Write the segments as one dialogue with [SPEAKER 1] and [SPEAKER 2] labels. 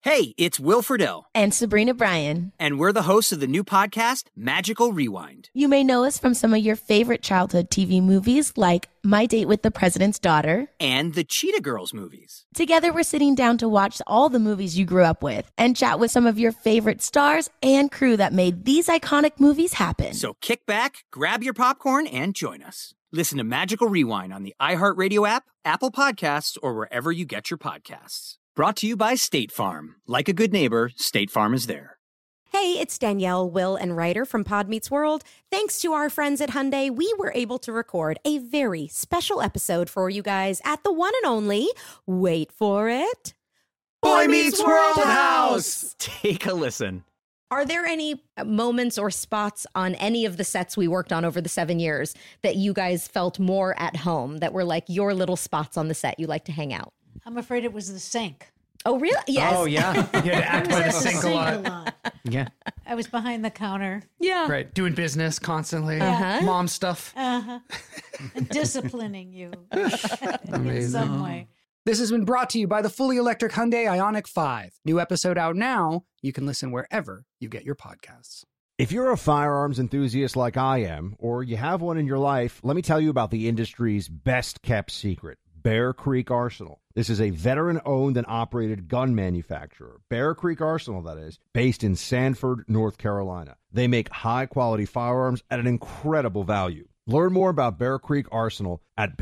[SPEAKER 1] Hey, it's Will Friedle.
[SPEAKER 2] And Sabrina Bryan.
[SPEAKER 1] And we're the hosts of the new podcast, Magical Rewind.
[SPEAKER 2] You may know us from some of your favorite childhood TV movies like My Date with the President's Daughter.
[SPEAKER 1] And the Cheetah Girls movies.
[SPEAKER 2] Together, we're sitting down to watch all the movies you grew up with and chat with some of your favorite stars and crew that made these iconic movies happen.
[SPEAKER 1] So kick back, grab your popcorn, and join us. Listen to Magical Rewind on the iHeartRadio app, Apple Podcasts, or wherever you get your podcasts. Brought to you by State Farm. Like a good neighbor, State Farm is there.
[SPEAKER 3] Hey, it's Danielle, Will, and Ryder from Pod Meets World. Thanks to our friends at Hyundai, we were able to record a very special episode for you guys at the one and only, wait for it,
[SPEAKER 1] Boy Meets World House! Take a listen.
[SPEAKER 3] Are there any moments or spots on any of the sets we worked on over the 7 years that you guys felt more at home, that were like your little spots on the set you like to hang out?
[SPEAKER 4] I'm afraid it was the sink.
[SPEAKER 3] Oh, really? Yes.
[SPEAKER 5] Oh, yeah. You had to act by the sink a lot.
[SPEAKER 4] Yeah. I was behind the counter.
[SPEAKER 3] Yeah.
[SPEAKER 5] Right. Doing business constantly.
[SPEAKER 3] Uh-huh.
[SPEAKER 5] Mom stuff.
[SPEAKER 4] Uh-huh. And disciplining you in
[SPEAKER 5] Amazing.
[SPEAKER 4] some way.
[SPEAKER 6] This has been brought to you by the fully electric Hyundai Ioniq 5. New episode out now. You can listen wherever you get your podcasts.
[SPEAKER 7] If you're a firearms enthusiast like I am, or you have one in your life, let me tell you about the industry's best-kept secret, Bear Creek Arsenal. This is a veteran-owned and operated gun manufacturer, Bear Creek Arsenal, that is, based in Sanford, North Carolina. They make high-quality firearms at an incredible value. Learn more about Bear Creek Arsenal at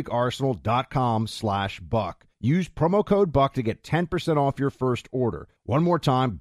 [SPEAKER 7] bearcreekarsenal.com/buck. Use promo code BUCK to get 10% off your first order. One more time,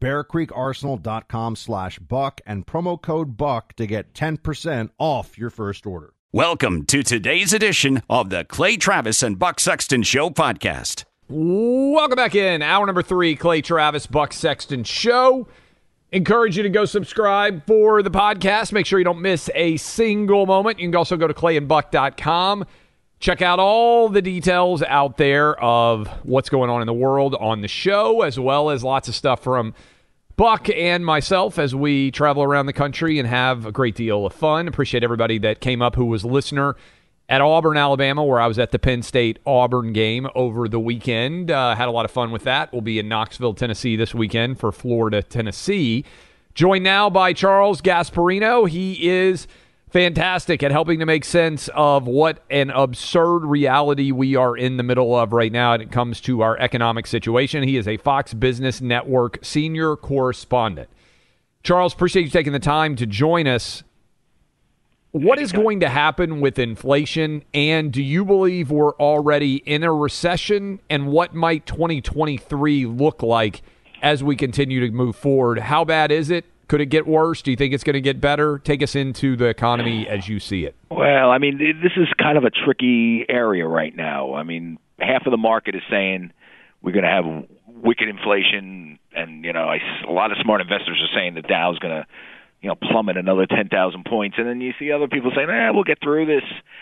[SPEAKER 7] bearcreekarsenal.com/buck and promo code BUCK to get 10% off your first order.
[SPEAKER 8] Welcome to today's edition of the Clay Travis and Buck Sexton Show podcast.
[SPEAKER 9] Welcome back in. Hour number 3, Clay Travis, Buck Sexton Show. Encourage you to go subscribe for the podcast. Make sure you don't miss a single moment. You can also go to clayandbuck.com. Check out all the details out there of what's going on in the world on the show, as well as lots of stuff from Buck and myself as we travel around the country and have a great deal of fun. Appreciate everybody that came up who was a listener at Auburn, Alabama, where I was at the Penn State-Auburn game over the weekend. Had a lot of fun with that. We'll be in Knoxville, Tennessee this weekend for Florida, Tennessee. Joined now by Charles Gasparino. He is fantastic at helping to make sense of what an absurd reality we are in the middle of right now when it comes to our economic situation. He is a Fox Business Network senior correspondent. Charles, appreciate you taking the time to join us. What is going to happen with inflation, and do you believe we're already in a recession, and what might 2023 look like as we continue to move forward? How bad is it? Could it get worse? Do you think it's going to get better? Take us into the economy as you see it.
[SPEAKER 10] Well, I mean, this is kind of a tricky area right now. I mean, half of the market is saying we're going to have wicked inflation, and, you know, a lot of smart investors are saying the Dow's going to, you know, plummet another 10,000 points. And then you see other people saying, we'll get through this.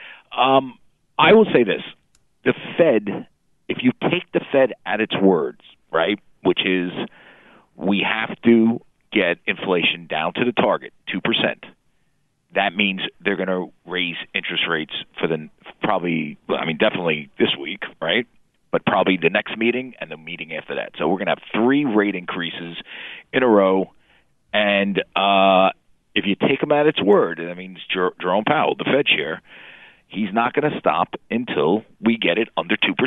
[SPEAKER 10] I will say this. The Fed, if you take the Fed at its words, right, which is we have to get inflation down to the target, 2%. That means they're going to raise interest rates for definitely this week, right? But probably the next meeting and the meeting after that. So we're going to have 3 rate increases in a row. And if you take them at its word, that means Jerome Powell, the Fed chair, he's not going to stop until we get it under 2%.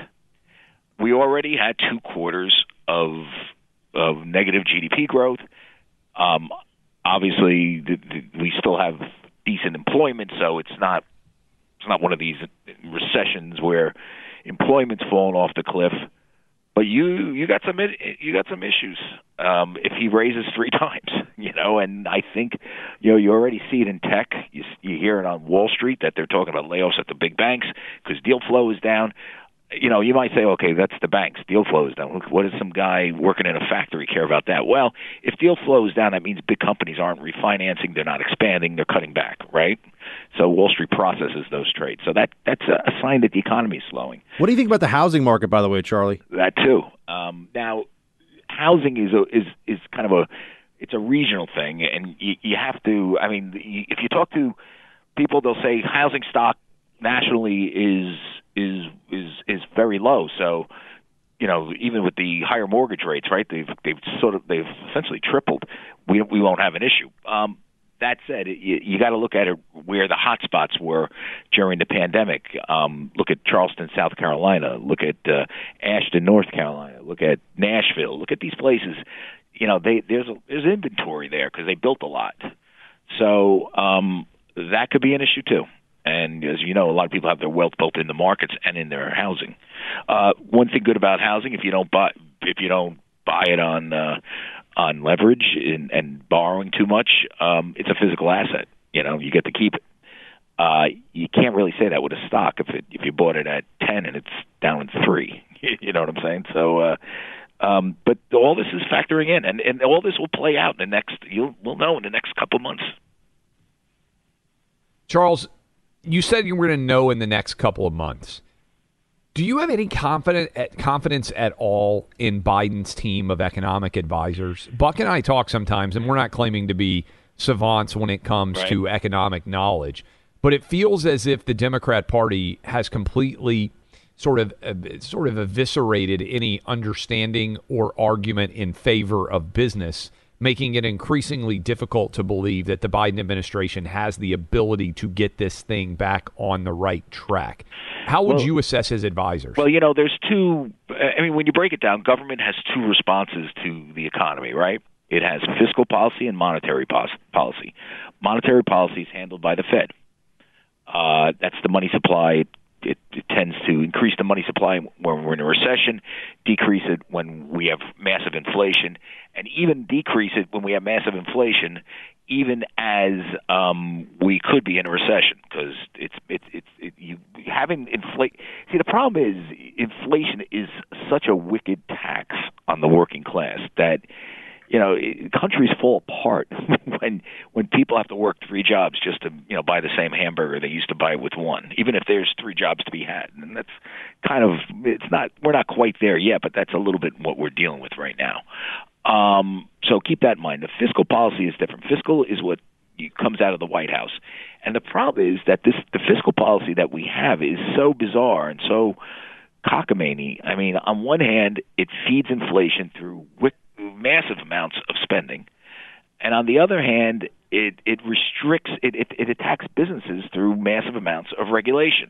[SPEAKER 10] We already had 2 quarters of negative GDP growth. Obviously, we still have decent employment, so it's not one of these recessions where employment's fallen off the cliff. But you got some issues if he raises 3 times, you know. And I think you already see it in tech. You hear it on Wall Street that they're talking about layoffs at the big banks because deal flow is down. You know, you might say, okay, that's the banks. Deal flow is down. What does some guy working in a factory care about that? Well, if deal flow is down, that means big companies aren't refinancing, they're not expanding, they're cutting back, right? So Wall Street processes those trades. So that's a sign that the economy is slowing.
[SPEAKER 11] What do you think about the housing market, by the way, Charlie?
[SPEAKER 10] That too. Now, housing is kind of it's a regional thing, and you have to. I mean, if you talk to people, they'll say housing stock nationally is very low. So even with the higher mortgage rates, right? They've essentially tripled. We won't have an issue. That said, you got to look at it where the hot spots were during the pandemic. Look at Charleston, South Carolina. Look at Ashton, North Carolina. Look at Nashville. Look at these places. There's inventory there because they built a lot. So that could be an issue too. And as you know, a lot of people have their wealth built in the markets and in their housing. One thing good about housing, if you don't buy it on leverage and borrowing too much, it's a physical asset. You get to keep it. You can't really say that with a stock if you bought it at 10 and it's down in 3. You know what I'm saying? So, but all this is factoring in, and all this will play out in the next. We'll know in the next couple months.
[SPEAKER 9] Charles, you said you were going to know in the next couple of months. Do you have any confidence at all in Biden's team of economic advisors? Buck and I talk sometimes, and we're not claiming to be savants when it comes to economic knowledge, but it feels as if the Democrat Party has completely sort of eviscerated any understanding or argument in favor of business, making it increasingly difficult to believe that the Biden administration has the ability to get this thing back on the right track. How would you assess his advisors?
[SPEAKER 10] Well, there's two. I mean, when you break it down, government has two responses to the economy, right? It has fiscal policy and monetary policy. Monetary policy is handled by the Fed. That's the money supply. It tends to increase the money supply when we're in a recession, decrease it when we have massive inflation, and even decrease it when we have massive inflation, even as we could be in a recession, because having inflation. See, the problem is inflation is such a wicked tax on the working class that countries fall apart when people have to work 3 jobs just to buy the same hamburger they used to buy with one, even if there's 3 jobs to be had. And that's we're not quite there yet, but that's a little bit what we're dealing with right now. So keep that in mind. The fiscal policy is different. Fiscal is what comes out of the White House, and the problem is that the fiscal policy that we have is so bizarre and so cockamamie. I mean, on one hand, it feeds inflation through massive amounts of spending, and on the other hand, it restricts, it attacks businesses through massive amounts of regulation.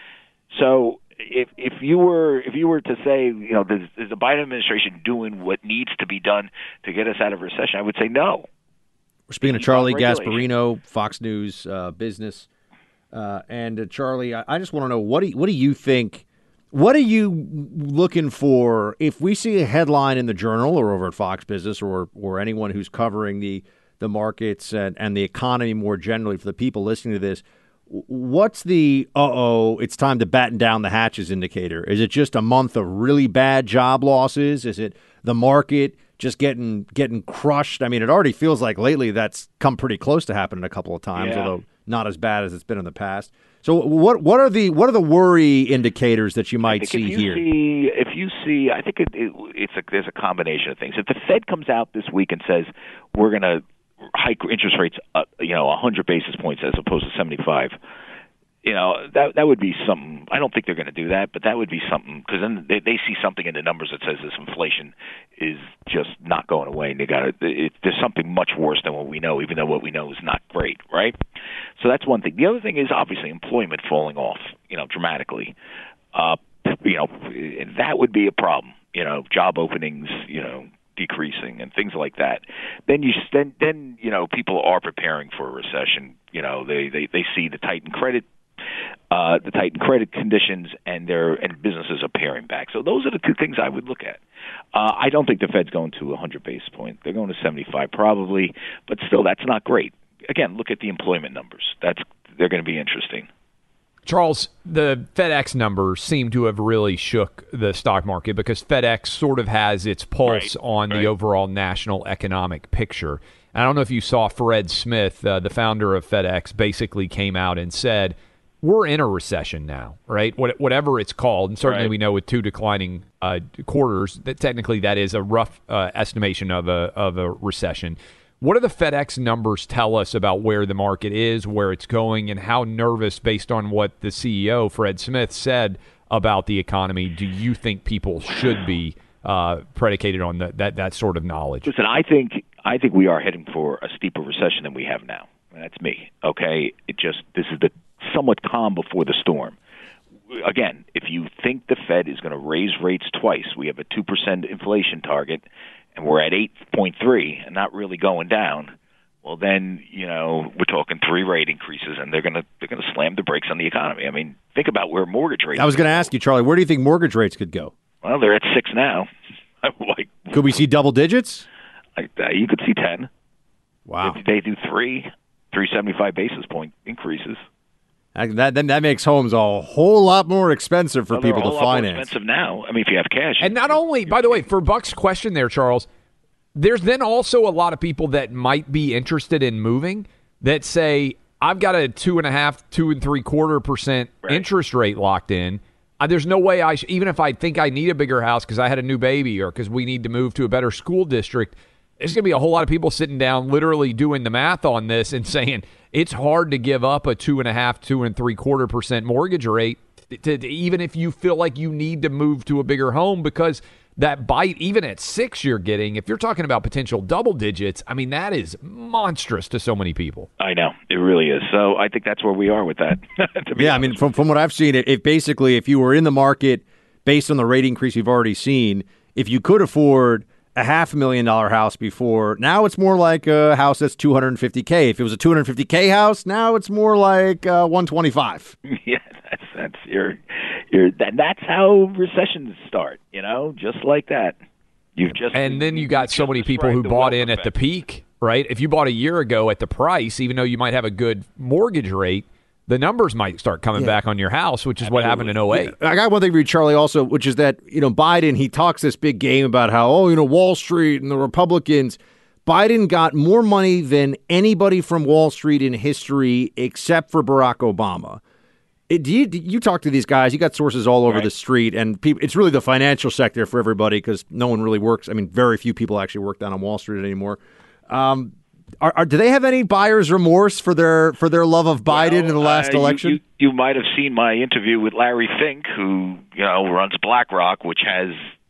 [SPEAKER 10] So if you were to say, is the Biden administration doing what needs to be done to get us out of recession, I would say no.
[SPEAKER 11] We're speaking to Charlie Gasparino, Fox News Business, and Charlie, I just want to know what do you think? What are you looking for if we see a headline in the Journal or over at Fox Business or anyone who's covering the markets and the economy more generally for the people listening to this? What's the it's time to batten down the hatches indicator? Is it just a month of really bad job losses? Is it the market just getting crushed? I mean, it already feels like lately that's come pretty close to happening a couple of times, although not as bad as it's been in the past. So what are the worry indicators that you might see here?
[SPEAKER 10] If you see, I think there's a combination of things. If the Fed comes out this week and says we're going to hike interest rates, 100 basis points as opposed to 75, that would be something. I don't think they're going to do that, but that would be something, because then they see something in the numbers that says this inflation is just not going away, and there's something much worse than what we know, even though what we know is not great, right? So that's one thing. The other thing is obviously employment falling off, dramatically. That would be a problem. Job openings, decreasing and things like that. Then people are preparing for a recession. They see the tightened credit conditions, and businesses are paring back. So those are the two things I would look at. I don't think the Fed's going to 100 basis points. They're going to 75 probably, but still, that's not great. Again, look at the employment numbers. They're going to be interesting.
[SPEAKER 9] Charles, the FedEx numbers seem to have really shook the stock market because FedEx sort of has its pulse on the overall national economic picture. I don't know if you saw Fred Smith, the founder of FedEx, basically came out and said, we're in a recession now, right? Whatever it's called. And certainly we know with 2 declining quarters that technically that is a rough estimation of a recession. What do the FedEx numbers tell us about where the market is, where it's going, and how nervous, based on what the CEO, Fred Smith, said about the economy do you think people should be predicated on that sort of knowledge?
[SPEAKER 10] Listen, I think we are heading for a steeper recession than we have now. That's me. Okay, this is the somewhat calm before the storm. Again, if you think the Fed is going to raise rates twice, we have a 2% inflation target, and we're at 8.3 and not really going down. Well, then we're talking 3 rate increases, and they're going to slam the brakes on the economy. I mean, think about where mortgage rates.
[SPEAKER 11] I was going to ask you, Charlie, where do you think mortgage rates could go?
[SPEAKER 10] Well, they're at 6 now.
[SPEAKER 11] Could we see double digits?
[SPEAKER 10] You could see 10.
[SPEAKER 11] Wow.
[SPEAKER 10] If they do 375 basis point increases.
[SPEAKER 11] That makes homes a whole lot more expensive for people to finance.
[SPEAKER 10] They're a whole lot more expensive now. I mean, if you have cash.
[SPEAKER 9] And not only, by the way, for Buck's question there, Charles, there's then also a lot of people that might be interested in moving that say, I've got a 2.5%, 2.75% interest rate locked in. There's no way even if I think I need a bigger house because I had a new baby or because we need to move to a better school district, there's going to be a whole lot of people sitting down literally doing the math on this and saying it's hard to give up a 2.5%, 2.75% mortgage rate even if you feel like you need to move to a bigger home because that bite, even at 6 you're getting, if you're talking about potential double digits, I mean, that is monstrous to so many people.
[SPEAKER 10] I know. It really is. So I think that's where we are with that.
[SPEAKER 11] Yeah, I mean, from what I've seen, if you were in the market based on the rate increase you've already seen, if you could afford a $500,000 house before, now it's more like a house that's $250K. If it was a $250K house, now it's more like $125.
[SPEAKER 10] Yeah, that's how recessions start, just like that.
[SPEAKER 9] And then you got so many people who bought in at the peak, right? If you bought a year ago at the price, even though you might have a good mortgage rate, the numbers might start coming back on your house, which is what happened in 08.
[SPEAKER 11] Yeah. I got one thing for you, Charlie, also, which is that, Biden, he talks this big game about how, Wall Street and the Republicans. Biden got more money than anybody from Wall Street in history except for Barack Obama. You talk to these guys, you got sources all over the street, and it's really the financial sector for everybody because no one really works. I mean, very few people actually work down on Wall Street anymore. Do they have any buyer's remorse for their love of Biden in the last election?
[SPEAKER 10] You might have seen my interview with Larry Fink, who runs BlackRock, which has,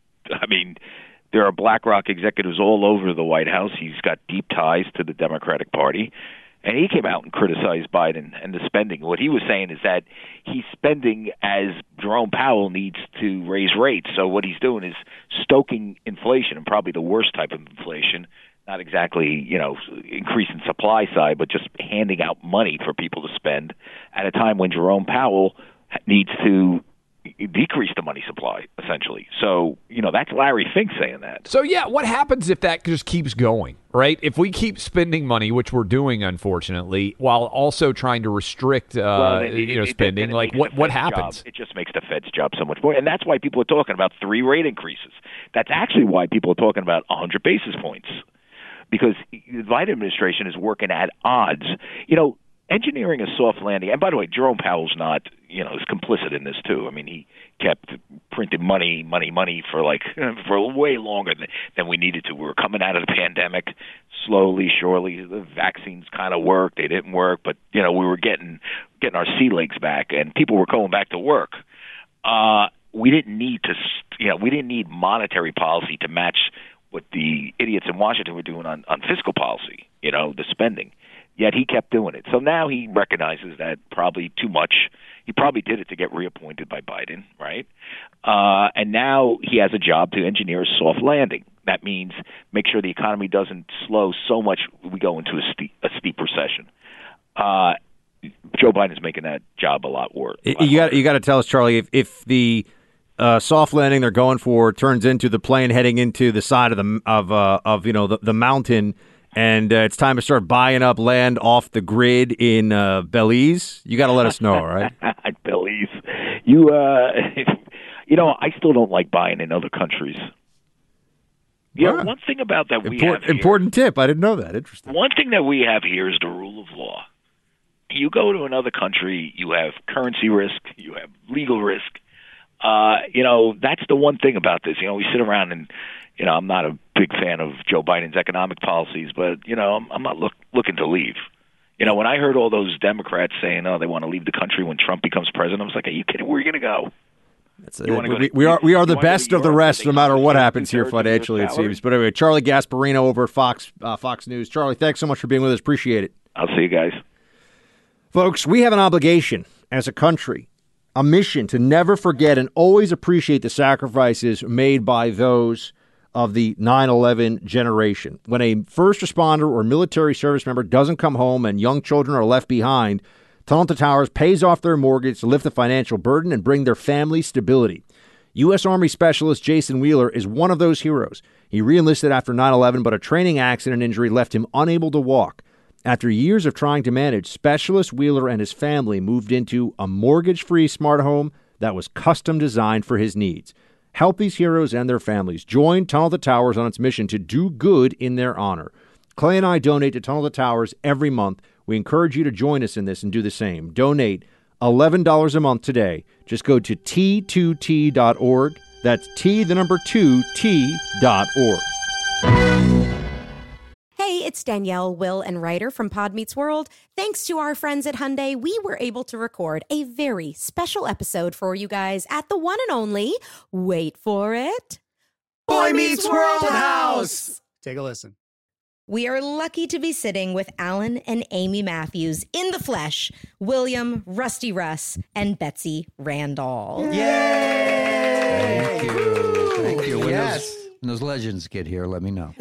[SPEAKER 10] there are BlackRock executives all over the White House. He's got deep ties to the Democratic Party. And he came out and criticized Biden and the spending. What he was saying is that he's spending as Jerome Powell needs to raise rates. So what he's doing is stoking inflation, and probably the worst type of inflation, not exactly, increasing supply side, but just handing out money for people to spend at a time when Jerome Powell needs to decrease the money supply, essentially. So, that's Larry Fink saying that.
[SPEAKER 9] So, yeah, what happens if that just keeps going, right? If we keep spending money, which we're doing, unfortunately, while also trying to restrict, spending, what happens?
[SPEAKER 10] It just makes the Fed's job so much more. And that's why people are talking about 3 rate increases. That's actually why people are talking about 100 basis points. Because the Biden administration is working at odds. Engineering a soft landing, and by the way, Jerome Powell's not, is complicit in this too. I mean, he kept printing money for way longer than we needed to. We were coming out of the pandemic slowly, surely. The vaccines kind of worked; they didn't work, but we were getting our sea legs back, and people were going back to work. We didn't need monetary policy to match what the idiots in Washington were doing on fiscal policy. The spending. Yet he kept doing it. So now he recognizes that probably too much. He probably did it to get reappointed by Biden, right? And now he has a job to engineer a soft landing. That means make sure the economy doesn't slow so much we go into a steep recession. Joe Biden's making that job a lot worse.
[SPEAKER 11] You got to tell us, Charlie, if the soft landing they're going for turns into the plane heading into the side of the mountain. And it's time to start buying up land off the grid in Belize. You got to let us know, all right?
[SPEAKER 10] Belize. I still don't like buying in other countries. One thing about that we have here,
[SPEAKER 11] important tip. I didn't know that. Interesting.
[SPEAKER 10] One thing that we have here is the rule of law. You go to another country, you have currency risk, you have legal risk. That's the one thing about this. We sit around and, I'm not a big fan of Joe Biden's economic policies, but, I'm not looking to leave. When I heard all those Democrats saying, they want to leave the country when Trump becomes president, I was like, are you kidding? Where are you going to go?
[SPEAKER 11] We are the best of the rest, no matter what happens here financially, it seems. But anyway, Charlie Gasparino over at Fox News. Charlie, thanks so much for being with us. Appreciate it.
[SPEAKER 10] I'll see you guys.
[SPEAKER 11] Folks, we have an obligation as a country, a mission to never forget and always appreciate the sacrifices made by those of the 9/11 generation. When a first responder or military service member doesn't come home and young children are left behind, Tunnel to Towers pays off their mortgage to lift the financial burden and bring their family stability. U.S. Army Specialist Jason Wheeler is one of those heroes. He reenlisted after 9/11, but a training accident injury left him unable to walk. After years of trying to manage, Specialist Wheeler and his family moved into a mortgage-free smart home that was custom designed for his needs. Help these heroes and their families. Join Tunnel to Towers on its mission to do good in their honor. Clay and I donate to Tunnel to Towers every month. We encourage you to join us in this and do the same. Donate $11 a month today. Just go to T2T.org. That's T2T.org.
[SPEAKER 3] Hey, it's Danielle, Will, and Ryder from Pod Meets World. Thanks to our friends at Hyundai, we were able to record a very special episode for you guys at the one and only, wait for it,
[SPEAKER 6] Boy Meets World House. Take a listen.
[SPEAKER 3] We are lucky to be sitting with Alan and Amy Matthews in the flesh, William, Rusty Russ, and Betsy Randall.
[SPEAKER 12] Yay! Thank you. Thank you. When those legends get here, let me know.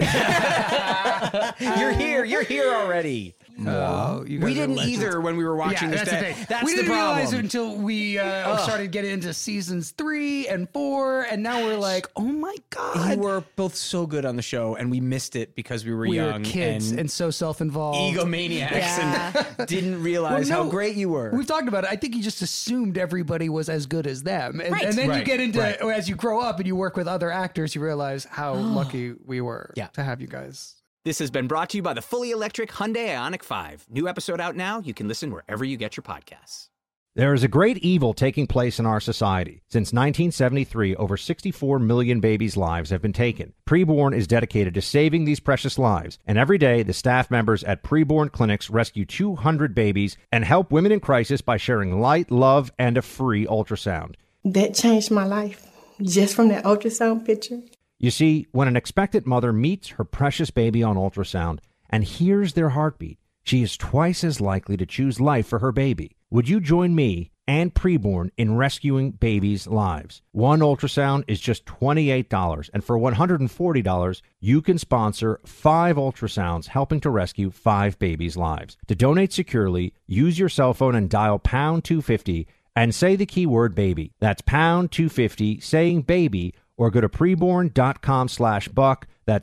[SPEAKER 1] You're here. You're here already.
[SPEAKER 12] No,
[SPEAKER 6] we didn't either when we were watching this.
[SPEAKER 1] That's
[SPEAKER 6] we
[SPEAKER 1] the
[SPEAKER 6] didn't
[SPEAKER 1] problem.
[SPEAKER 6] realize it until we started getting into seasons 3 and 4, and now we're like, oh my god!
[SPEAKER 1] You were both so good on the show, and we missed it because we were young,
[SPEAKER 6] kids, and so self-involved,
[SPEAKER 1] egomaniacs, and didn't realize how great you were.
[SPEAKER 6] We've talked about it. I think you just assumed everybody was as good as them, and then you get into as you grow up and you work with other actors, you realize how lucky we were to have you guys.
[SPEAKER 1] This has been brought to you by the fully electric Hyundai Ioniq 5. New episode out now. You can listen wherever you get your podcasts.
[SPEAKER 7] There is a great evil taking place in our society. Since 1973, over 64 million babies' lives have been taken. Preborn is dedicated to saving these precious lives, and every day the staff members at Preborn clinics rescue 200 babies and help women in crisis by sharing light, love, and a free ultrasound.
[SPEAKER 13] That changed my life, just from that ultrasound picture.
[SPEAKER 7] You see, when an expectant mother meets her precious baby on ultrasound and hears their heartbeat, she is twice as likely to choose life for her baby. Would you join me and Preborn in rescuing babies' lives? One ultrasound is just $28, and for $140, you can sponsor 5 ultrasounds helping to rescue 5 babies' lives. To donate securely, use your cell phone and dial pound 250 and say the keyword baby. That's pound 250 saying baby, or go to preborn.com/buck. That's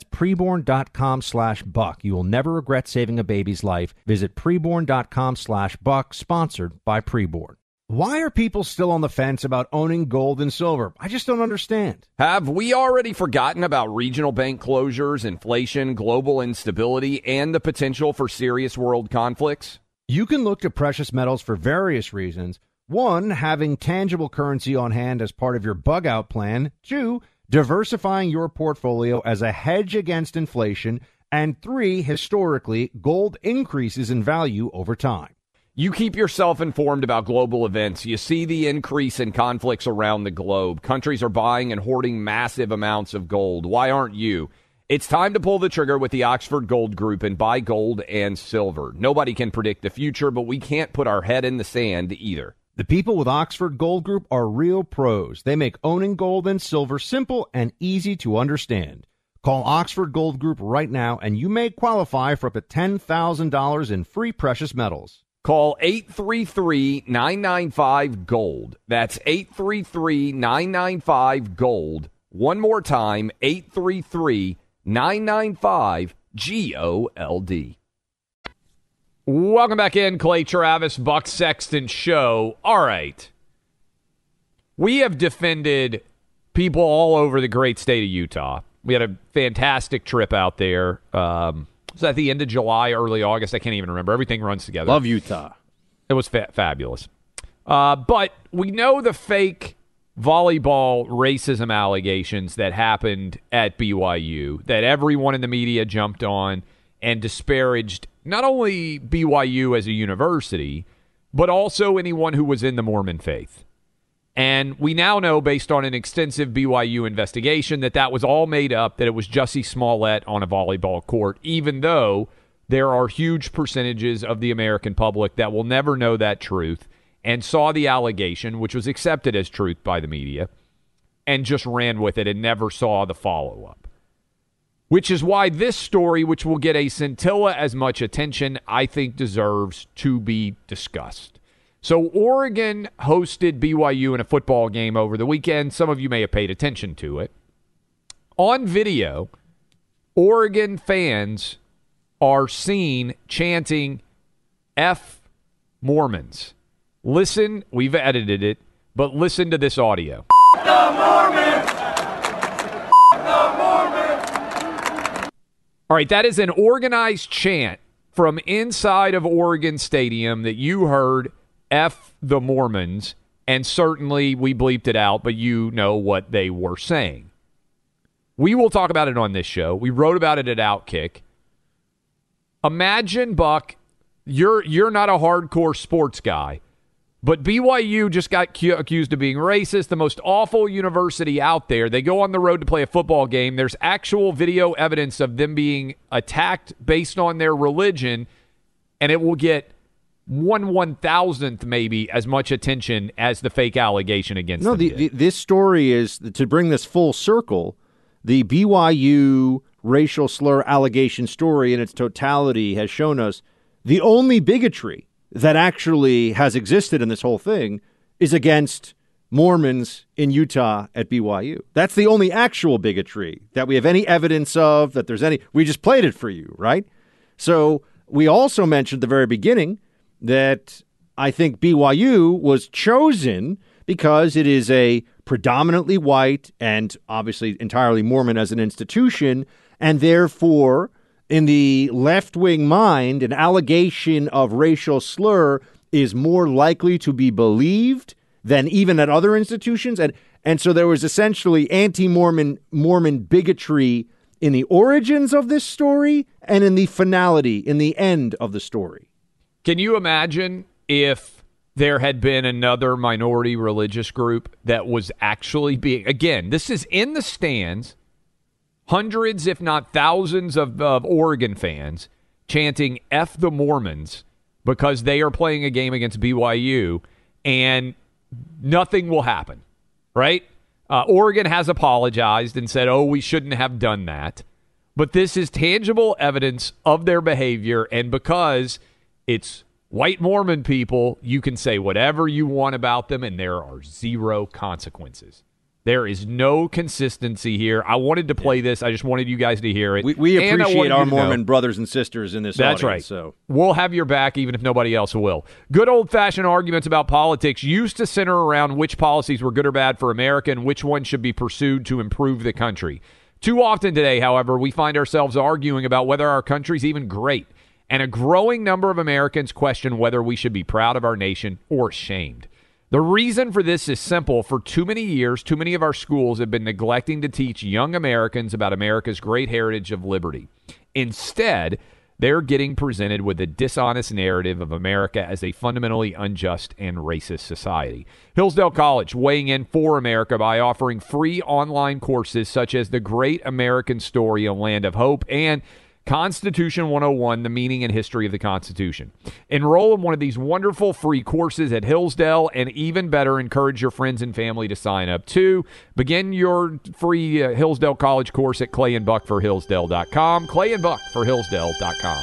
[SPEAKER 7] preborn.com/buck. You will never regret saving a baby's life. Visit preborn.com/buck, sponsored by Preborn. Why are people still on the fence about owning gold and silver? I just don't understand.
[SPEAKER 9] Have we already forgotten about regional bank closures, inflation, global instability, and the potential for serious world conflicts?
[SPEAKER 7] You can look to precious metals for various reasons. 1, having tangible currency on hand as part of your bug-out plan. 2, diversifying your portfolio as a hedge against inflation. And 3, historically, gold increases in value over time.
[SPEAKER 9] You keep yourself informed about global events. You see the increase in conflicts around the globe. Countries are buying and hoarding massive amounts of gold. Why aren't you? It's time to pull the trigger with the Oxford Gold Group and buy gold and silver. Nobody can predict the future, but we can't put our head in the sand either.
[SPEAKER 7] The people with Oxford Gold Group are real pros. They make owning gold and silver simple and easy to understand. Call Oxford Gold Group right now, and you may qualify for up to $10,000 in free precious metals.
[SPEAKER 9] Call 833-995-GOLD. That's 833-995-GOLD. One more time, 833-995-GOLD. Welcome back in, Clay Travis, Buck Sexton Show. All right. We have defended people all over the great state of Utah. We had a fantastic trip out there. It was at the end of July, early August. I can't even remember. Everything runs together.
[SPEAKER 11] Love Utah.
[SPEAKER 9] It was fabulous. But we know the fake volleyball racism allegations that happened at BYU, that everyone in the media jumped on and disparaged not only BYU as a university, but also anyone who was in the Mormon faith. And we now know, based on an extensive BYU investigation, that was all made up, that it was Jussie Smollett on a volleyball court, even though there are huge percentages of the American public that will never know that truth and saw the allegation, which was accepted as truth by the media, and just ran with it and never saw the follow-up. Which is why this story, which will get a scintilla as much attention, I think deserves to be discussed. So Oregon hosted BYU in a football game over the weekend. Some of you may have paid attention to it. On video, Oregon fans are seen chanting F Mormons. Listen, we've edited it, but listen to this audio.
[SPEAKER 14] The Mormons! The Mormons!
[SPEAKER 9] All right, that is an organized chant from inside of Oregon Stadium that you heard, F the Mormons, and certainly we bleeped it out, but you know what they were saying. We will talk about it on this show. We wrote about it at Outkick. Imagine, Buck, you're not a hardcore sports guy, but BYU just got accused of being racist, the most awful university out there. They go on the road to play a football game. There's actual video evidence of them being attacked based on their religion, and it will get 1/1000th maybe as much attention as the fake allegation against them.
[SPEAKER 11] This story is, to bring this full circle, the BYU racial slur allegation story in its totality has shown us the only bigotry that actually has existed in this whole thing is against Mormons in Utah at BYU. That's the only actual bigotry that we have any evidence of, that there's any. We just played it for you, right? So we also mentioned at the very beginning that I think BYU was chosen because it is a predominantly white and obviously entirely Mormon as an institution, and therefore, in the left-wing mind, an allegation of racial slur is more likely to be believed than even at other institutions. And so there was essentially anti-Mormon bigotry in the origins of this story and in the finality, in the end of the story.
[SPEAKER 9] Can you imagine if there had been another minority religious group that was actually being, again, this is in the stands, hundreds, if not thousands of Oregon fans chanting F the Mormons because they are playing a game against BYU, and nothing will happen, right? Oregon has apologized and said, we shouldn't have done that. But this is tangible evidence of their behavior, and because it's white Mormon people, you can say whatever you want about them, and there are zero consequences. There is no consistency here. I wanted to play this. I just wanted you guys to hear it.
[SPEAKER 11] We appreciate our Mormon brothers and sisters in this
[SPEAKER 9] That's
[SPEAKER 11] audience.
[SPEAKER 9] That's right.
[SPEAKER 11] So
[SPEAKER 9] we'll have your back even if nobody else will. Good old-fashioned arguments about politics used to center around which policies were good or bad for America and which ones should be pursued to improve the country. Too often today, however, we find ourselves arguing about whether our country's even great. And a growing number of Americans question whether we should be proud of our nation or ashamed. The reason for this is simple. For too many years, too many of our schools have been neglecting to teach young Americans about America's great heritage of liberty. Instead, they're getting presented with a dishonest narrative of America as a fundamentally unjust and racist society. Hillsdale College weighing in for America by offering free online courses such as The Great American Story, A Land of Hope, and Constitution 101, The Meaning and History of the Constitution. Enroll in one of these wonderful free courses at Hillsdale, and even better, encourage your friends and family to sign up too. Begin your free Hillsdale College course at Clay and Buck for Hillsdale.com. Clay and Buck for Hillsdale.com.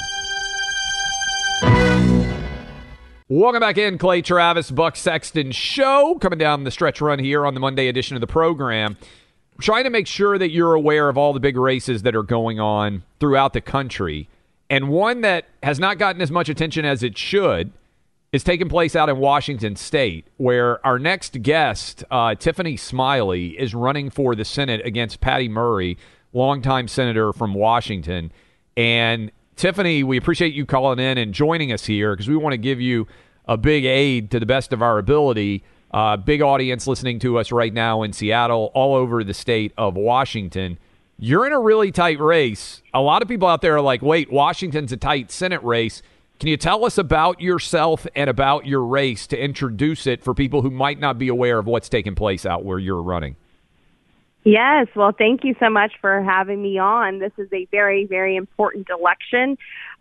[SPEAKER 9] Welcome back in, Clay Travis, Buck Sexton Show, coming down the stretch run here on the Monday edition of the program. Trying to make sure that you're aware of all the big races that are going on throughout the country. And one that has not gotten as much attention as it should is taking place out in Washington State, where our next guest, Tiffany Smiley, is running for the Senate against Patty Murray, longtime senator from Washington. And Tiffany, we appreciate you calling in and joining us here because we want to give you a big aid to the best of our ability. Big audience listening to us right now in Seattle, all over the state of Washington. You're in a really tight race. A lot of people out there are like, wait, Washington's a tight Senate race. Can you tell us about yourself and about your race to introduce it for people who might not be aware of what's taking place out where you're running?
[SPEAKER 15] Yes, well, thank you so much for having me on. This is a very, very important election.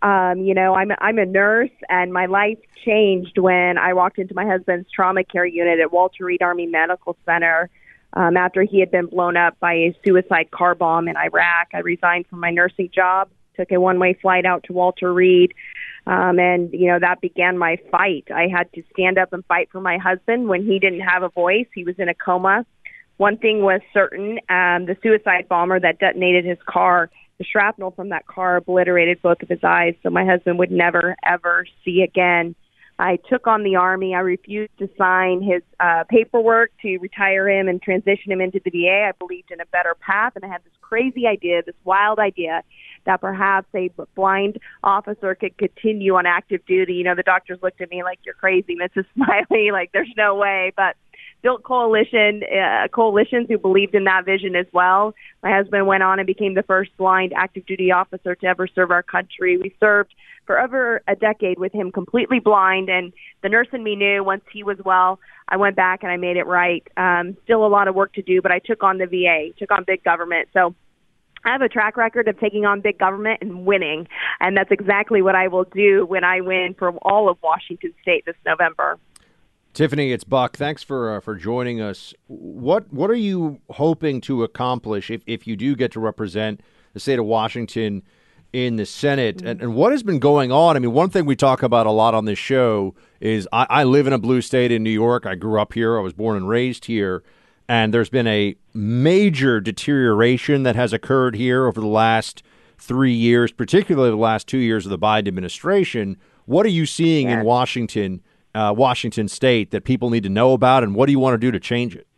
[SPEAKER 15] I'm a nurse, and my life changed when I walked into my husband's trauma care unit at Walter Reed Army Medical Center after he had been blown up by a suicide car bomb in Iraq. I resigned from my nursing job, took a one-way flight out to Walter Reed, and that began my fight. I had to stand up and fight for my husband when he didn't have a voice. He was in a coma. One thing was certain, the suicide bomber that detonated his car, the shrapnel from that car obliterated both of his eyes, so my husband would never, ever see again. I took on the Army. I refused to sign his paperwork to retire him and transition him into the VA. I believed in a better path, and I had this crazy idea, this wild idea, that perhaps a blind officer could continue on active duty. The doctors looked at me like, "You're crazy, Mrs. Smiley, like there's no way." But built coalitions who believed in that vision as well. My husband went on and became the first blind active duty officer to ever serve our country. We served for over a decade with him completely blind, and the nurse in me knew once he was well, I went back and I made it right. Still a lot of work to do, but I took on the VA, took on big government. So I have a track record of taking on big government and winning, and that's exactly what I will do when I win for all of Washington State this November.
[SPEAKER 11] Tiffany, it's Buck. Thanks for joining us. What are you hoping to accomplish if you do get to represent the state of Washington in the Senate? And what has been going on? I mean, one thing we talk about a lot on this show is I live in a blue state in New York. I grew up here. I was born and raised here. And there's been a major deterioration that has occurred here over the last 3 years, particularly the last 2 years of the Biden administration. What are you seeing in Washington State that people need to know about, and what do you want to do to change it?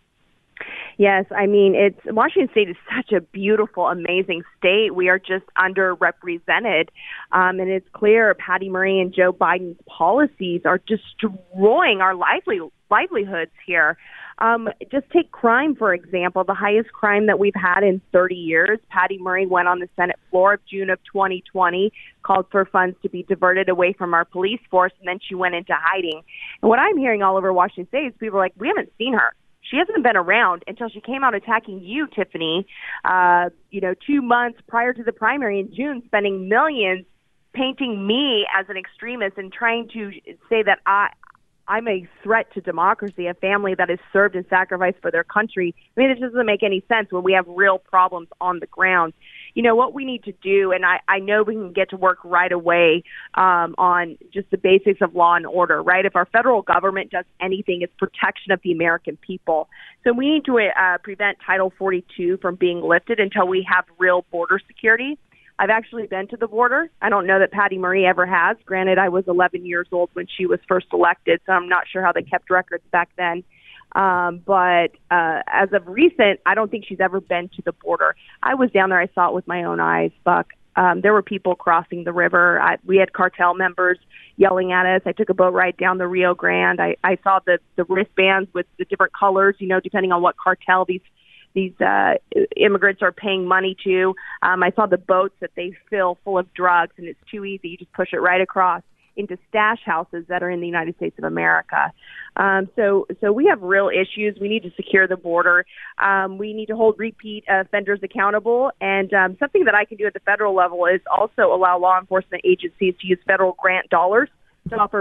[SPEAKER 15] Yes, I mean, Washington State is such a beautiful, amazing state. We are just underrepresented, and it's clear Patty Murray and Joe Biden's policies are destroying our livelihoods here. Just take crime, for example, the highest crime that we've had in 30 years. Patty Murray went on the Senate floor of June of 2020, called for funds to be diverted away from our police force, and then she went into hiding. And what I'm hearing all over Washington State is people are like, we haven't seen her. She hasn't been around until she came out attacking you, Tiffany, 2 months prior to the primary in June, spending millions painting me as an extremist and trying to say that I'm a threat to democracy, a family that has served and sacrificed for their country. I mean, it doesn't make any sense when we have real problems on the ground. What we need to do, and I know we can get to work right away on just the basics of law and order, right? If our federal government does anything, it's protection of the American people. So we need to prevent Title 42 from being lifted until we have real border security. I've actually been to the border. I don't know that Patty Murray ever has. Granted, I was 11 years old when she was first elected, so I'm not sure how they kept records back then. But as of recent, I don't think she's ever been to the border. I was down there. I saw it with my own eyes, Buck. There were people crossing the river. We had cartel members yelling at us. I took a boat ride down the Rio Grande. I saw the wristbands with the different colors, depending on what cartel these immigrants are paying money to. I saw the boats that they fill full of drugs, and it's too easy. You just push it right across into stash houses that are in the United States of America. So we have real issues. We need to secure the border. We need to hold repeat offenders accountable. And something that I can do at the federal level is also allow law enforcement agencies to use federal grant dollars to offer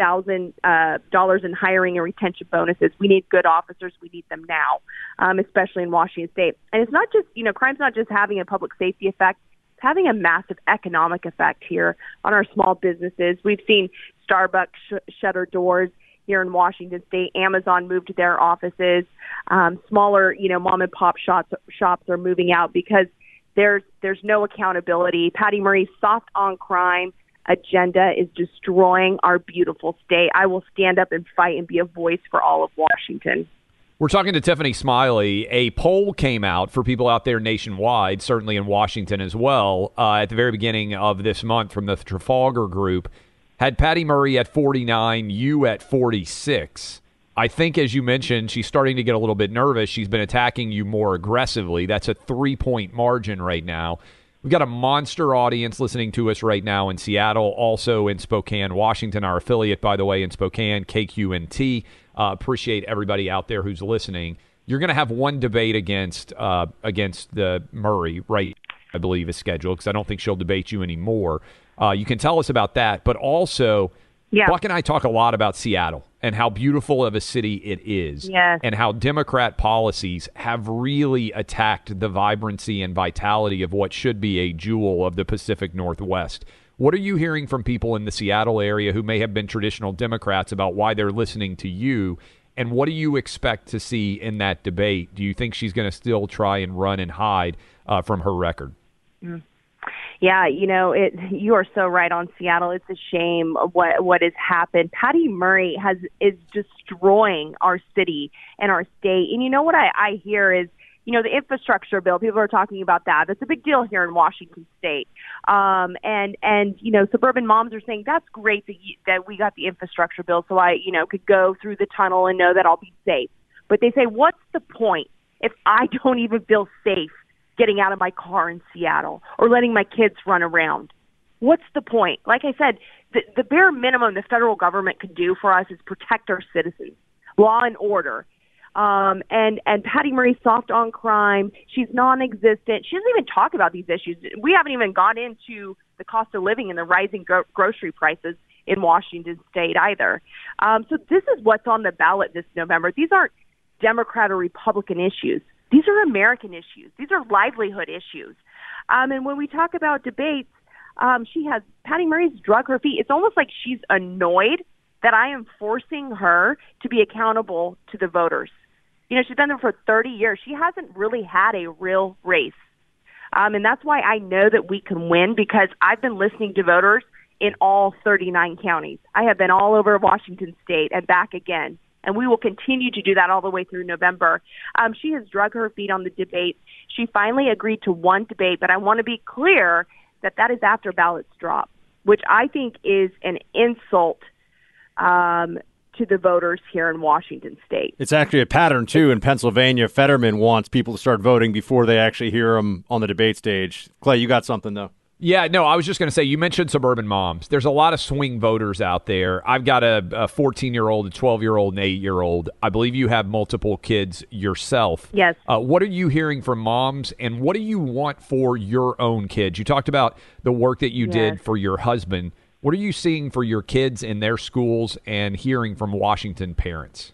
[SPEAKER 15] $5,000 in hiring and retention bonuses. We need good officers. We need them now, especially in Washington State. And it's not just, crime's not just having a public safety effect. It's having a massive economic effect here on our small businesses. We've seen Starbucks shutter doors here in Washington State. Amazon moved their offices. Smaller, mom and pop shops are moving out because there's no accountability. Patty Murray's soft on crime agenda is destroying our beautiful state. I will stand up and fight and be a voice for all of Washington.
[SPEAKER 9] We're talking to Tiffany Smiley. A poll came out for people out there nationwide, certainly in Washington as well, at the very beginning of this month from the Trafalgar Group. Had Patty Murray at 49, you at 46. I think, as you mentioned, she's starting to get a little bit nervous. She's been attacking you more aggressively. That's a 3-point margin right now. We've got a monster audience listening to us right now in Seattle, also in Spokane, Washington, our affiliate, by the way, in Spokane, KQNT. Appreciate everybody out there who's listening. You're going to have one debate against the Murray, right, I believe is scheduled, because I don't think she'll debate you anymore. You can tell us about that, but also Buck and I talk a lot about Seattle and how beautiful of a city it is, and how Democrat policies have really attacked the vibrancy and vitality of what should be a jewel of the Pacific Northwest. What are you hearing from people in the Seattle area who may have been traditional Democrats about why they're listening to you, and what do you expect to see in that debate? Do you think she's going to still try and run and hide from her record?
[SPEAKER 15] Yeah, you are so right on Seattle. It's a shame what has happened. Patty Murray is destroying our city and our state. And you know what I hear is, the infrastructure bill, people are talking about that. That's a big deal here in Washington State. And suburban moms are saying that's great that we got the infrastructure bill so I, could go through the tunnel and know that I'll be safe. But they say, what's the point if I don't even feel safe getting out of my car in Seattle or letting my kids run around? What's the point? Like I said, the bare minimum the federal government could do for us is protect our citizens, law and order. And Patty Murray's soft on crime. She's non-existent. She doesn't even talk about these issues. We haven't even gone into the cost of living and the rising grocery prices in Washington State either. So this is what's on the ballot this November. These aren't Democrat or Republican issues. These are American issues. These are livelihood issues. And when we talk about debates, Patty Murray's drug her feet. It's almost like she's annoyed that I am forcing her to be accountable to the voters. She's been there for 30 years. She hasn't really had a real race. And that's why I know that we can win, because I've been listening to voters in all 39 counties. I have been all over Washington State and back again. And we will continue to do that all the way through November. She has drug her feet on the debate. She finally agreed to one debate, but I want to be clear that is after ballots drop, which I think is an insult to the voters here in Washington State.
[SPEAKER 11] It's actually a pattern, too. In Pennsylvania, Fetterman wants people to start voting before they actually hear them on the debate stage. Clay, you got something, though.
[SPEAKER 9] Yeah, no, I was just going to say, you mentioned suburban moms. There's a lot of swing voters out there. I've got a 14-year-old, a 12-year-old, and an 8-year-old. I believe you have multiple kids yourself.
[SPEAKER 15] Yes.
[SPEAKER 9] What are you hearing from moms, and what do you want for your own kids? You talked about the work that you did for your husband. What are you seeing for your kids in their schools and hearing from Washington parents?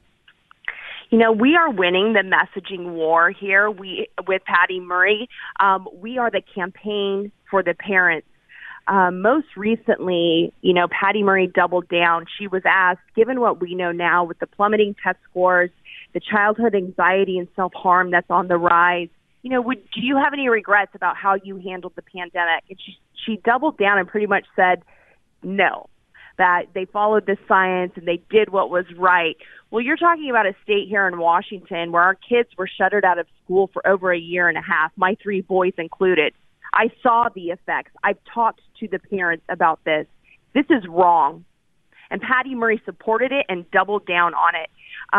[SPEAKER 15] We are winning the messaging war here. With Patty Murray, we are the campaign for the parents. Most recently, Patty Murray doubled down. She was asked, given what we know now with the plummeting test scores, the childhood anxiety and self-harm that's on the rise, do you have any regrets about how you handled the pandemic? And she doubled down and pretty much said no, that they followed the science and they did what was right. Well, you're talking about a state here in Washington where our kids were shuttered out of school for over a year and a half, my 3 boys included. I saw the effects. I've talked to the parents about this. This is wrong. And Patty Murray supported it and doubled down on it.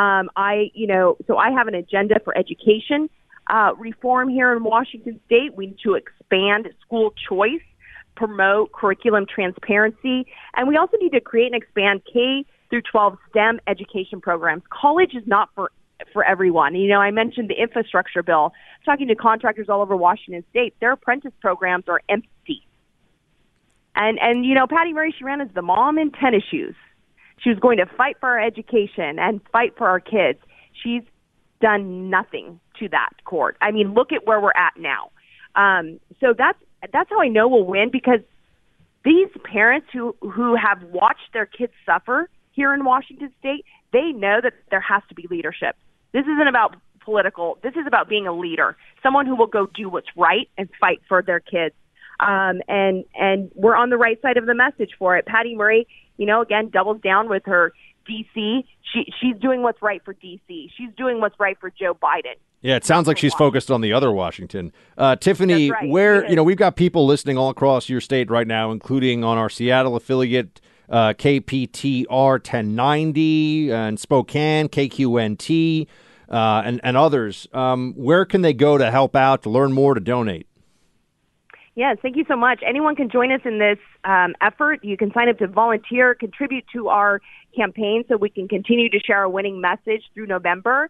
[SPEAKER 15] So I have an agenda for education reform here in Washington State. We need to expand school choice, promote curriculum transparency, and we also need to create and expand K through 12 STEM education programs. College is not for everyone. I mentioned the infrastructure bill. Talking to contractors all over Washington State, their apprentice programs are empty. And Patty Murray, she ran as the mom in tennis shoes. She was going to fight for our education and fight for our kids. She's done nothing to that court. I mean, look at where we're at now. So that's how I know we'll win, because these parents who have watched their kids suffer here in Washington State, they know that there has to be leadership. This isn't about political. This is about being a leader, someone who will go do what's right and fight for their kids. And we're on the right side of the message for it. Patty Murray, again, doubles down with her D.C. She's doing what's right for D.C. She's doing what's right for Joe Biden.
[SPEAKER 11] Yeah, it sounds like she's focused on the other Washington. Tiffany, right. We've got people listening all across your state right now, including on our Seattle affiliate, KPTR 1090, and Spokane, KQNT, and others. Where can they go to help out, to learn more, to donate?
[SPEAKER 15] Yes, thank you so much. Anyone can join us in this effort. You can sign up to volunteer, contribute to our campaign so we can continue to share a winning message through November.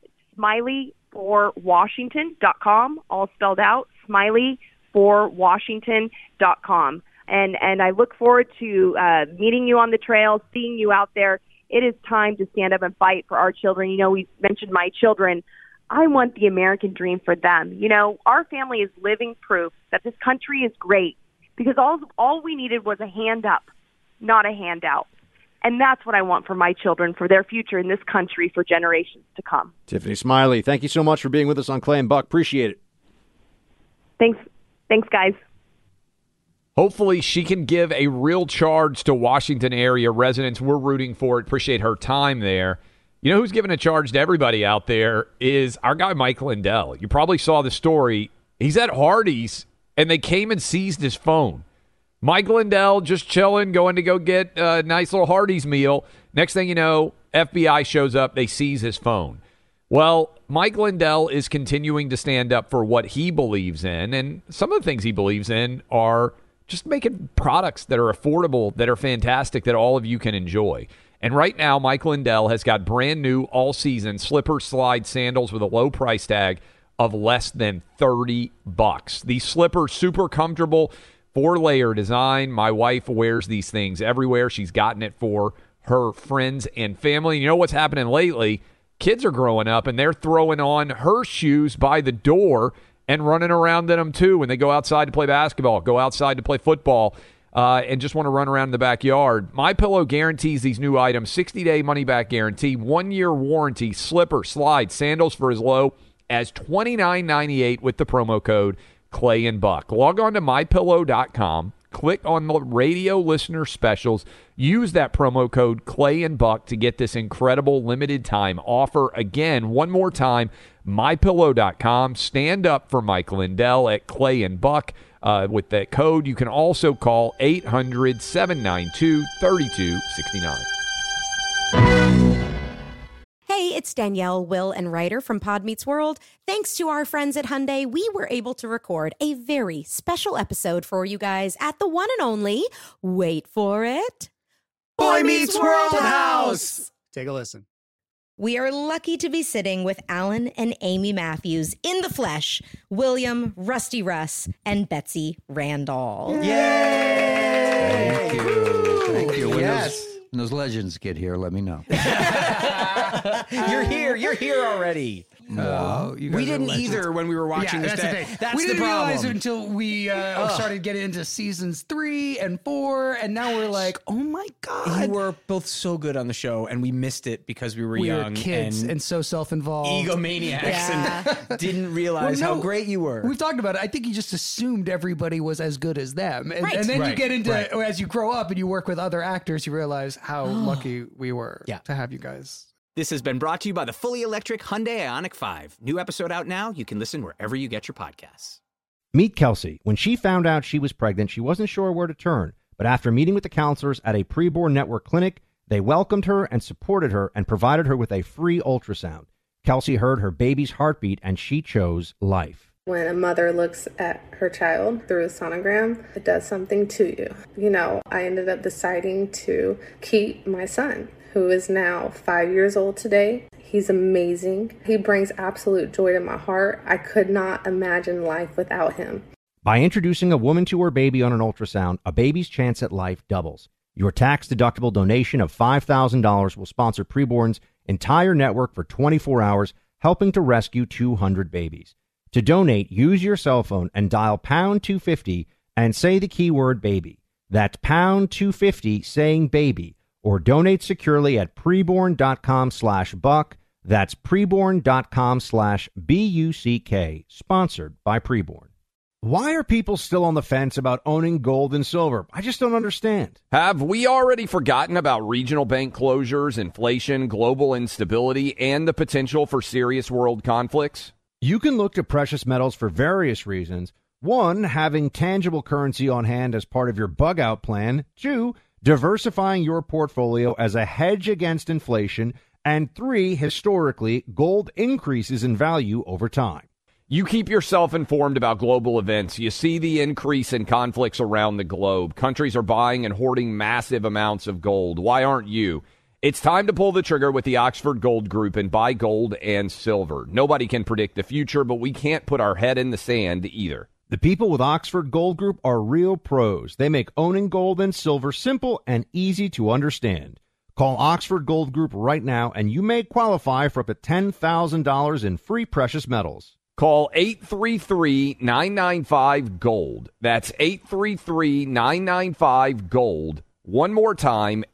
[SPEAKER 15] SmileyForWashington.com, all spelled out, SmileyForWashington.com. And I look forward to meeting you on the trail, seeing you out there. It is time to stand up and fight for our children. You know, we mentioned my children. I want the American dream for them. You know, our family is living proof that this country is great because all we needed was a hand up, not a handout. And that's what I want for my children, for their future in this country for generations to come.
[SPEAKER 11] Tiffany Smiley, thank you so much for being with us on Clay and Buck. Appreciate it.
[SPEAKER 15] Thanks, guys.
[SPEAKER 9] Hopefully she can give a real charge to Washington area residents. We're rooting for it. Appreciate her time there. You know who's giving a charge to everybody out there is our guy Mike Lindell. You probably saw the story. He's at Hardee's, and they came and seized his phone. Mike Lindell just chilling, going to go get a nice little Hardee's meal. Next thing you know, FBI shows up. They seize his phone. Well, Mike Lindell is continuing to stand up for what he believes in, and some of the things he believes in are just making products that are affordable, that are fantastic, that all of you can enjoy. And right now, Mike Lindell has got brand new all-season slipper slide sandals with a low price tag of less than $30. These slippers, super comfortable, 4-layer design. My wife wears these things everywhere. She's gotten it for her friends and family. You know what's happening lately? Kids are growing up, and they're throwing on her shoes by the door and running around in them too when they go outside to play basketball, go outside to play football, and just want to run around in the backyard. MyPillow guarantees these new items, 60-day money-back guarantee, 1-year warranty, slipper, slide, sandals for as low as $29.98 with the promo code Clay and Buck. Log on to MyPillow.com, click on the radio listener specials, use that promo code Clay and Buck to get this incredible limited time offer. Again, one more time, MyPillow.com. Stand up for Mike Lindell at Clay and Buck. With that code, you can also call 800-792-3269.
[SPEAKER 3] Hey, it's Danielle, Will, and Ryder from Pod Meets World. Thanks to our friends at Hyundai, we were able to record a very special episode for you guys at the one and only, wait for it,
[SPEAKER 6] Boy Meets World House. Take a listen.
[SPEAKER 3] We are lucky to be sitting with Alan and Amy Matthews in the flesh, William, Rusty Russ, and Betsy Randall.
[SPEAKER 12] Yay! Thank you. Thank you. When those legends get here, let me know.
[SPEAKER 16] You're here already. We didn't either when we were watching this.
[SPEAKER 6] We didn't realize it until we started getting into seasons 3 and 4, and now we're like, oh my God.
[SPEAKER 16] You were both so good on the show, and we missed it because we were young.
[SPEAKER 6] We were kids and so self-involved.
[SPEAKER 16] Egomaniacs and didn't realize how great you were.
[SPEAKER 6] We've talked about it. I think you just assumed everybody was as good as them. And then you get into, as you grow up and you work with other actors, you realize how lucky we were to have you guys.
[SPEAKER 1] This has been brought to you by the fully electric Hyundai Ioniq 5. New episode out now. You can listen wherever you get your podcasts.
[SPEAKER 7] Meet Kelsey. When she found out she was pregnant, she wasn't sure where to turn. But after meeting with the counselors at a preborn network clinic, they welcomed her and supported her and provided her with a free ultrasound. Kelsey heard her baby's heartbeat, and she chose life.
[SPEAKER 17] When a mother looks at her child through a sonogram, it does something to you. You know, I ended up deciding to keep my son, who is now 5 years old today. He's amazing. He brings absolute joy to my heart. I could not imagine life without him.
[SPEAKER 7] By introducing a woman to her baby on an ultrasound, a baby's chance at life doubles. Your tax-deductible donation of $5,000 will sponsor Preborn's entire network for 24 hours, helping to rescue 200 babies. To donate, use your cell phone and dial pound 250 and say the keyword baby. That's pound 250 saying baby. Or donate securely at preborn.com/buck. That's preborn.com/BUCK. Sponsored by Preborn. Why are people still on the fence about owning gold and silver? I just don't understand.
[SPEAKER 9] Have we already forgotten about regional bank closures, inflation, global instability, and the potential for serious world conflicts?
[SPEAKER 7] You can look to precious metals for various reasons. 1, having tangible currency on hand as part of your bug-out plan. 2, diversifying your portfolio as a hedge against inflation. And 3, historically, gold increases in value over time.
[SPEAKER 9] You keep yourself informed about global events. You see the increase in conflicts around the globe. Countries are buying and hoarding massive amounts of gold. Why aren't you? It's time to pull the trigger with the Oxford Gold Group and buy gold and silver. Nobody can predict the future, but we can't put our head in the sand either.
[SPEAKER 7] The people with Oxford Gold Group are real pros. They make owning gold and silver simple and easy to understand. Call Oxford Gold Group right now, and you may qualify for up to $10,000 in free precious metals.
[SPEAKER 9] Call 833-995-GOLD. That's 833-995-GOLD. One more time,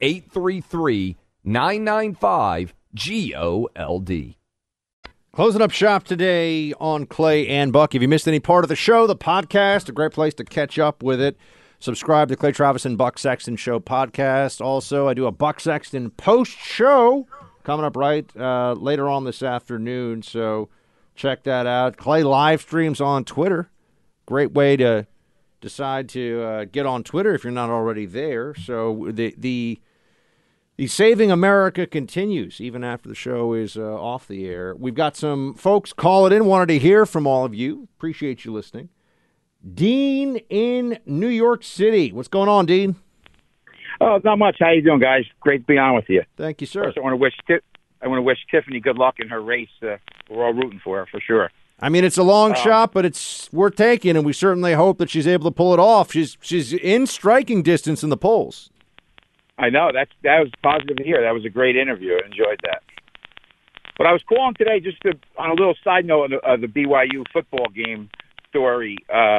[SPEAKER 9] 833-995-GOLD.
[SPEAKER 11] Closing up shop today on Clay and Buck. If you missed any part of the show, the podcast, a great place to catch up with it. Subscribe to Clay Travis and Buck Sexton Show podcast. Also, I do a Buck Sexton post-show coming up right later on this afternoon, so check that out. Clay live streams on Twitter. Great way to decide to get on Twitter if you're not already there. So the Saving America continues even after the show is off the air. We've got some folks calling in, wanted to hear from all of you. Appreciate you listening. Dean in New York City. What's going on, Dean?
[SPEAKER 18] Oh, not much. How you doing, guys? Great to be on with you.
[SPEAKER 11] Thank you, sir.
[SPEAKER 18] First, I want to wish Tiffany good luck in her race. We're all rooting for her, for sure.
[SPEAKER 11] I mean, it's a long shot, but it's worth taking, and we certainly hope that she's able to pull it off. She's in striking distance in the polls.
[SPEAKER 18] I know. That was positive to hear. That was a great interview. I enjoyed that. But I was calling today just on a little side note of the BYU football game story.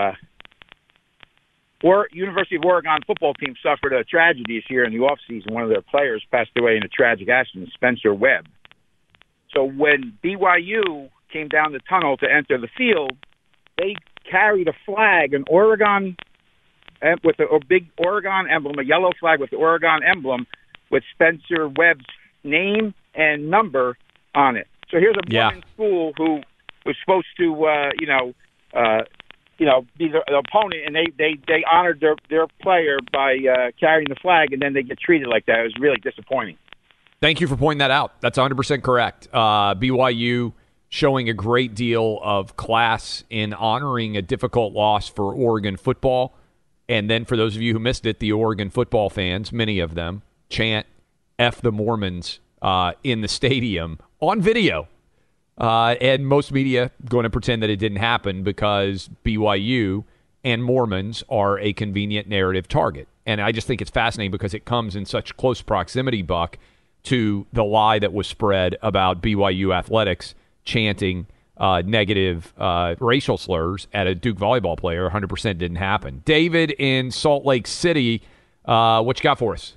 [SPEAKER 18] University of Oregon football team suffered a tragedy this year in the offseason. One of their players passed away in a tragic accident, Spencer Webb. So when BYU came down the tunnel to enter the field, they carried a flag, an Oregon with a big Oregon emblem, a yellow flag with the Oregon emblem with Spencer Webb's name and number on it. So here's a boy in school who was supposed to, be the opponent, and they honored their player by carrying the flag, and then they get treated like that. It was really disappointing.
[SPEAKER 9] Thank you for pointing that out. That's 100% correct. BYU showing a great deal of class in honoring a difficult loss for Oregon football. And then for those of you who missed it, the Oregon football fans, many of them, chant F the Mormons in the stadium on video. And most media going to pretend that it didn't happen because BYU and Mormons are a convenient narrative target. And I just think it's fascinating because it comes in such close proximity, Buck, to the lie that was spread about BYU athletics chanting negative racial slurs at a Duke volleyball player. 100% didn't happen. David in Salt Lake City, what you got for us?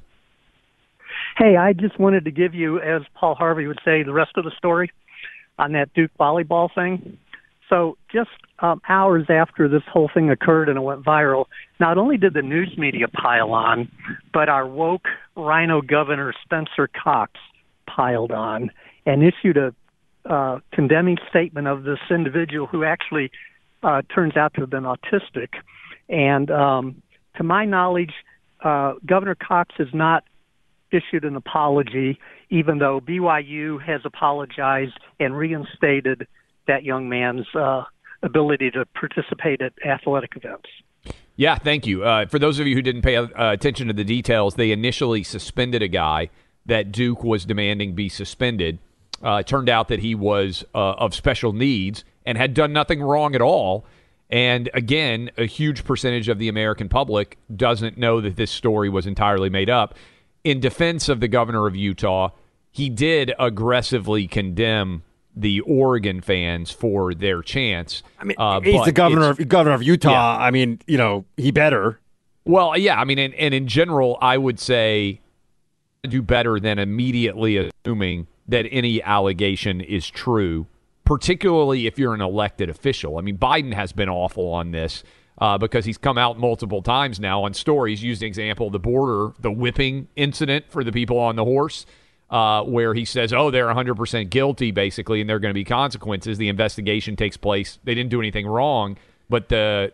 [SPEAKER 19] Hey, I just wanted to give you, as Paul Harvey would say, the rest of the story on that Duke volleyball thing. So just hours after this whole thing occurred and it went viral, not only did the news media pile on, but our woke rhino governor Spencer Cox piled on and issued a condemning statement of this individual who actually turns out to have been autistic. And to my knowledge, Governor Cox has not issued an apology, even though BYU has apologized and reinstated that young man's ability to participate at athletic events.
[SPEAKER 9] Yeah, thank you. For those of you who didn't pay attention to the details, they initially suspended a guy that Duke was demanding be suspended. It turned out that he was of special needs and had done nothing wrong at all. And again, a huge percentage of the American public doesn't know that this story was entirely made up. In defense of the governor of Utah, he did aggressively condemn the Oregon fans for their chants.
[SPEAKER 11] I mean, he's the governor of Utah. Yeah. I mean, he better.
[SPEAKER 9] Well, yeah. I mean, and in general, I would say do better than immediately assuming that any allegation is true, particularly if you're an elected official. I mean, Biden has been awful on this because he's come out multiple times now on stories, used an example, the whipping incident for the people on the horse, where he says, they're 100% guilty, basically, and there are going to be consequences. The investigation takes place. They didn't do anything wrong, but the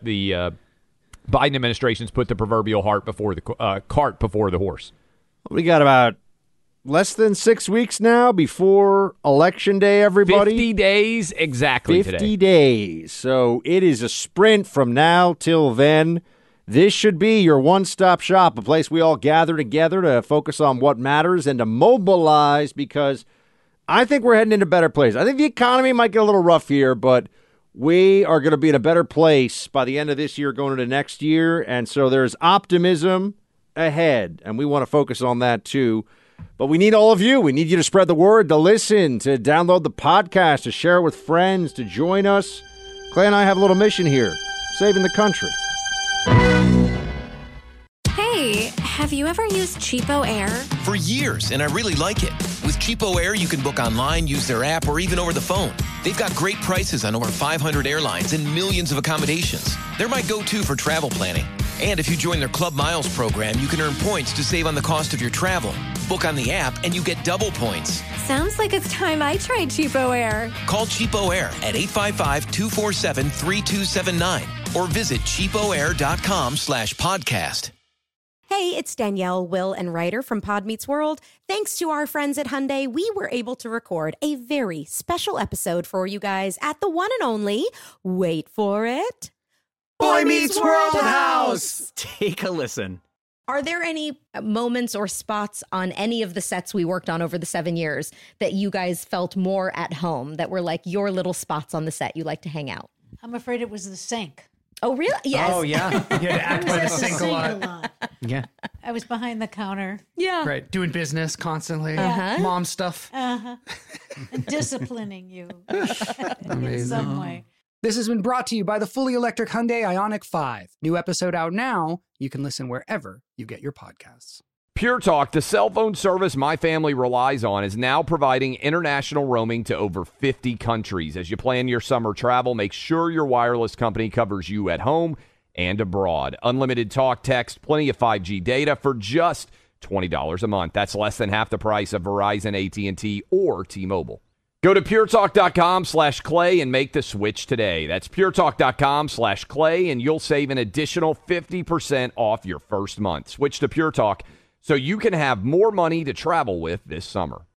[SPEAKER 9] Biden administration's put the proverbial cart before the horse.
[SPEAKER 11] We got about less than 6 weeks now before Election Day, everybody.
[SPEAKER 9] 50 days exactly
[SPEAKER 11] 50
[SPEAKER 9] today.
[SPEAKER 11] days. So it is a sprint from now till then. This should be your one-stop shop, a place we all gather together to focus on what matters and to mobilize, because I think we're heading into a better place. I think the economy might get a little rough here, but we are going to be in a better place by the end of this year going into next year. And so there's optimism ahead, and we want to focus on that too. But we need all of you. We need you to spread the word, to listen, to download the podcast, to share it with friends, to join us. Clay and I have a little mission here, saving the country.
[SPEAKER 20] Hey, have you ever used Cheapo Air?
[SPEAKER 21] For years, and I really like it. With Cheapo Air, you can book online, use their app, or even over the phone. They've got great prices on over 500 airlines and millions of accommodations. They're my go-to for travel planning. And if you join their Club Miles program, you can earn points to save on the cost of your travel. Book on the app and you get double points.
[SPEAKER 20] Sounds like it's time I tried Cheapo Air.
[SPEAKER 21] Call Cheapo Air at 855-247-3279 or visit cheapoair.com/podcast.
[SPEAKER 3] Hey, it's Danielle, Will, and Ryder from Pod Meets World. Thanks to our friends at Hyundai, we were able to record a very special episode for you guys at the one and only, wait for it,
[SPEAKER 1] Boy Meets World House. Take a listen.
[SPEAKER 3] Are there any moments or spots on any of the sets we worked on over the 7 years that you guys felt more at home, that were like your little spots on the set you like to hang out?
[SPEAKER 4] I'm afraid it was the sink.
[SPEAKER 3] Oh, really? Yes.
[SPEAKER 6] Oh, yeah. You had to act by the sink a lot.
[SPEAKER 4] Yeah. I was behind the counter.
[SPEAKER 3] Yeah.
[SPEAKER 6] Right. Doing business constantly.
[SPEAKER 4] Uh-huh.
[SPEAKER 6] Mom stuff.
[SPEAKER 4] Uh-huh. And disciplining you in
[SPEAKER 6] Amazing.
[SPEAKER 4] some way.
[SPEAKER 6] This has been brought to you by the fully electric Hyundai Ioniq 5. New episode out now. You can listen wherever you get your podcasts.
[SPEAKER 9] Pure Talk, the cell phone service my family relies on, is now providing international roaming to over 50 countries. As you plan your summer travel, make sure your wireless company covers you at home and abroad. Unlimited talk, text, plenty of 5G data for just $20 a month. That's less than half the price of Verizon, AT&T, or T-Mobile. Go to puretalk.com/Clay and make the switch today. That's puretalk.com/Clay, and you'll save an additional 50% off your first month. Switch to Pure Talk so you can have more money to travel with this summer.